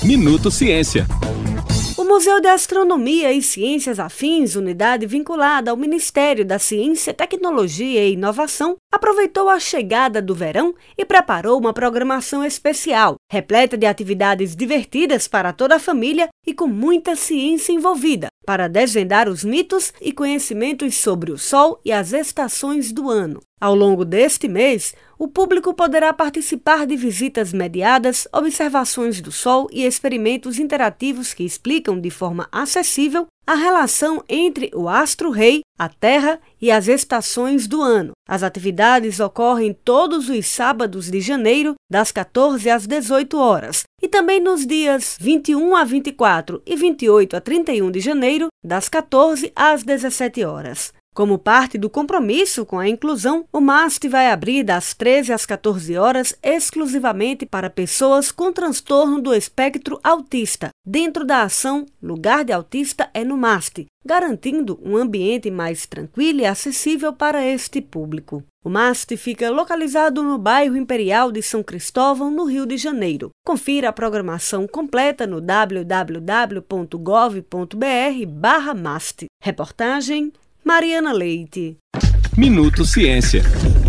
Minuto Ciência. O Museu de Astronomia e Ciências Afins, unidade vinculada ao Ministério da Ciência, Tecnologia e Inovação, aproveitou a chegada do verão e preparou uma programação especial, repleta de atividades divertidas para toda a família e com muita ciência envolvida, para desvendar os mitos e conhecimentos sobre o Sol e as estações do ano. Ao longo deste mês, o público poderá participar de visitas mediadas, observações do Sol e experimentos interativos que explicam de forma acessível a relação entre o astro-rei, a Terra e as estações do ano. As atividades ocorrem todos os sábados de janeiro, das 14 às 18 horas, e também nos dias 21 a 24 e 28 a 31 de janeiro, das 14 às 17 horas. Como parte do compromisso com a inclusão, o MAST vai abrir das 13 às 14 horas exclusivamente para pessoas com transtorno do espectro autista, dentro da ação Lugar de Autista é no MAST, garantindo um ambiente mais tranquilo e acessível para este público. O MAST fica localizado no bairro Imperial de São Cristóvão, no Rio de Janeiro. Confira a programação completa no www.gov.br/MAST. Reportagem Mariana Leite. Minuto Ciência.